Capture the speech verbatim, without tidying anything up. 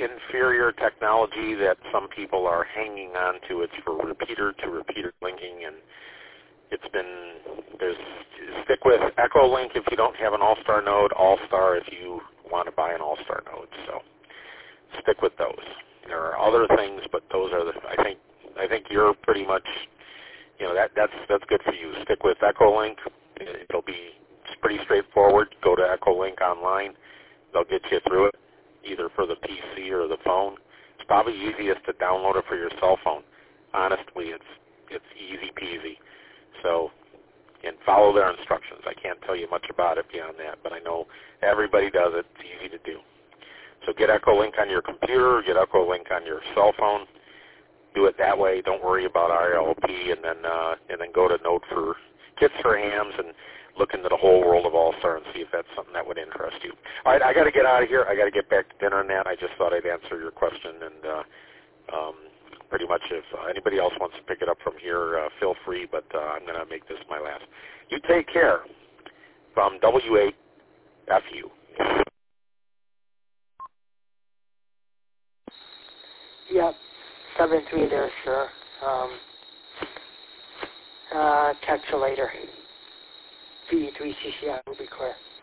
inferior technology that some people are hanging on to. It's for repeater-to-repeater linking, and it's been, there's, stick with Echolink if you don't have an All-Star node, All-Star if you want to buy an All-Star node. So stick with those. There are other things, but those are the, I think, I think you're pretty much, you know, that that's that's good for you. Stick with Echolink. It'll be pretty straightforward. Go to Echolink online. They'll get you through it, either for the P C or the phone. It's probably easiest to download it for your cell phone. Honestly, it's it's easy peasy. So, and follow their instructions. I can't tell you much about it beyond that, but I know everybody does it. It's easy to do. So get Echolink on your computer, get Echolink on your cell phone. Do it that way. Don't worry about R L P, and then uh, and then go to Node for Kits for Hams and look into the whole world of All-Star and see if that's something that would interest you. All right, I got to get out of here. I got to get back to dinner and that. I just thought I'd answer your question, and uh, um, pretty much if uh, anybody else wants to pick it up from here, uh, feel free, but uh, I'm going to make this my last. You take care. From W eight F U. Yep, seven three there, sir. Um, uh, text you later. V three C C I will be clear.